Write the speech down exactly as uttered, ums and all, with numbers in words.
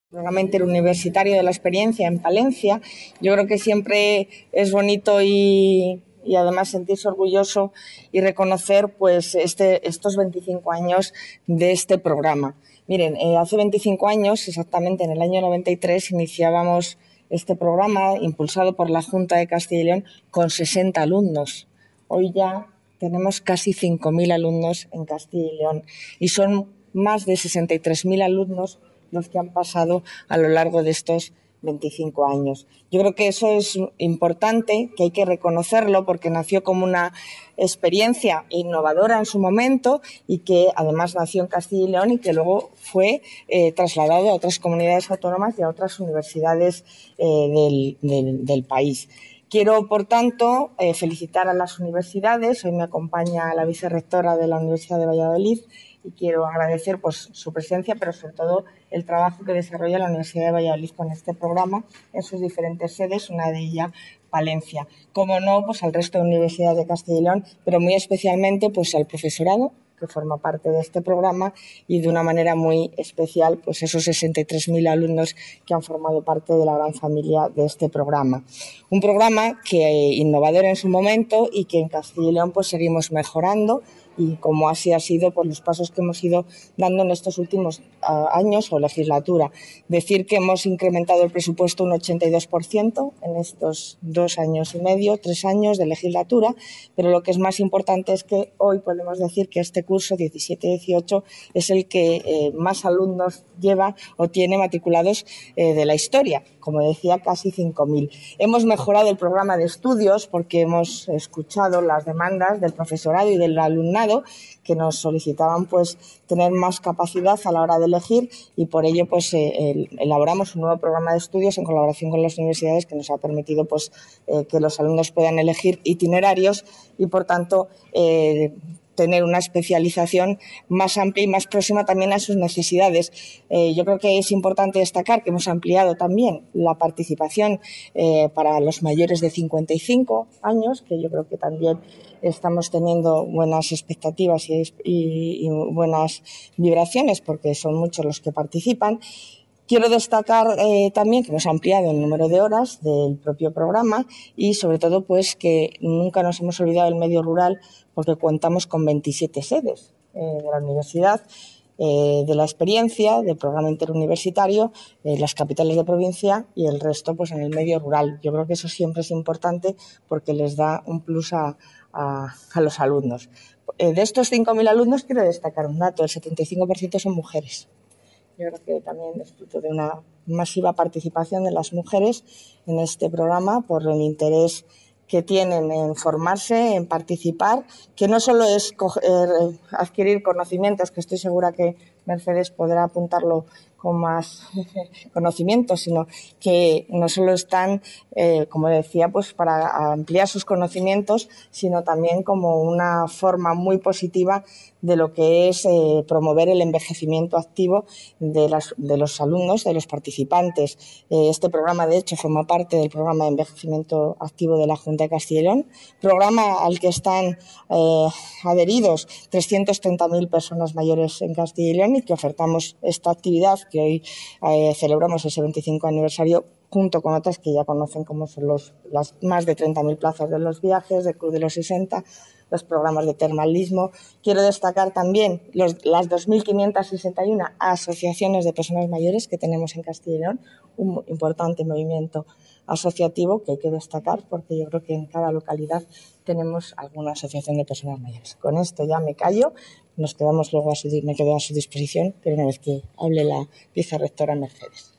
Programa interuniversitario de la experiencia en Palencia. Yo creo que siempre es bonito y, y además sentirse orgulloso y reconocer pues este, estos veinticinco años de este programa. Miren, eh, hace veinticinco años, exactamente en el año noventa y tres, iniciábamos este programa impulsado por la Junta de Castilla y León con sesenta alumnos. Hoy ya tenemos casi cinco mil alumnos en Castilla y León y son más de sesenta y tres mil alumnos los que han pasado a lo largo de estos veinticinco años. Yo creo que eso es importante, que hay que reconocerlo porque nació como una experiencia innovadora en su momento y que además nació en Castilla y León y que luego fue eh, trasladado a otras comunidades autónomas y a otras universidades eh, del, del, del país. Quiero, por tanto, eh, felicitar a las universidades. Hoy me acompaña la vicerrectora de la Universidad de Valladolid y quiero agradecer pues, su presencia, pero sobre todo el trabajo que desarrolla la Universidad de Valladolid con este programa en sus diferentes sedes, una de ellas Palencia. Como no, pues al resto de universidades de Castilla y León, pero muy especialmente pues al profesorado que forma parte de este programa y de una manera muy especial pues esos sesenta y tres mil alumnos que han formado parte de la gran familia de este programa. Un programa que innovador en su momento y que en Castilla y León pues seguimos mejorando y como así ha sido por los pasos que hemos ido dando en estos últimos uh, años o legislatura. Decir que hemos incrementado el presupuesto un ochenta y dos por ciento en estos dos años y medio, tres años de legislatura, pero lo que es más importante es que hoy podemos decir que este curso diecisiete dieciocho es el que eh, más alumnos lleva o tiene matriculados eh, de la historia, como decía, casi cinco mil. Hemos mejorado el programa de estudios porque hemos escuchado las demandas del profesorado y del alumnado que nos solicitaban pues tener más capacidad a la hora de elegir y por ello pues eh, elaboramos un nuevo programa de estudios en colaboración con las universidades que nos ha permitido pues eh, que los alumnos puedan elegir itinerarios y por tanto eh, tener una especialización más amplia y más próxima también a sus necesidades. Eh, yo creo que es importante destacar que hemos ampliado también la participación eh, para los mayores de cincuenta y cinco años, que yo creo que también estamos teniendo buenas expectativas y, y, y buenas vibraciones porque son muchos los que participan. Quiero destacar eh, también que hemos ampliado el número de horas del propio programa y sobre todo pues que nunca nos hemos olvidado del medio rural porque contamos con veintisiete sedes eh, de la universidad, eh, de la experiencia, del programa interuniversitario, eh, las capitales de provincia y el resto pues en el medio rural. Yo creo que eso siempre es importante porque les da un plus a, a, a los alumnos. Eh, de estos cinco mil alumnos quiero destacar un dato, el setenta y cinco por ciento son mujeres. Yo creo que también es fruto de una masiva participación de las mujeres en este programa por el interés que tienen en formarse, en participar, que no solo es coger, adquirir conocimientos, que estoy segura que Mercedes podrá apuntarlo con más conocimiento, sino que no solo están, eh, como decía, pues para ampliar sus conocimientos, sino también como una forma muy positiva de lo que es eh, promover el envejecimiento activo de, las, de los alumnos, de los participantes. Eh, este programa, de hecho, forma parte del programa de envejecimiento activo de la Junta de Castilla y León, programa al que están eh, adheridos trescientas treinta mil personas mayores en Castilla y León y que ofertamos esta actividad que hoy eh, celebramos ese veinticinco aniversario junto con otras que ya conocen como son los, las más de treinta mil plazas de los viajes, del Club de los sesenta, los programas de termalismo. Quiero destacar también los, las dos mil quinientas sesenta y una asociaciones de personas mayores que tenemos en Castilla y León, un importante movimiento asociativo que hay que destacar porque yo creo que en cada localidad tenemos alguna asociación de personas mayores. Con esto ya me callo, nos quedamos luego a su, me quedo a su disposición, pero una vez que hable la vicerrectora Mercedes.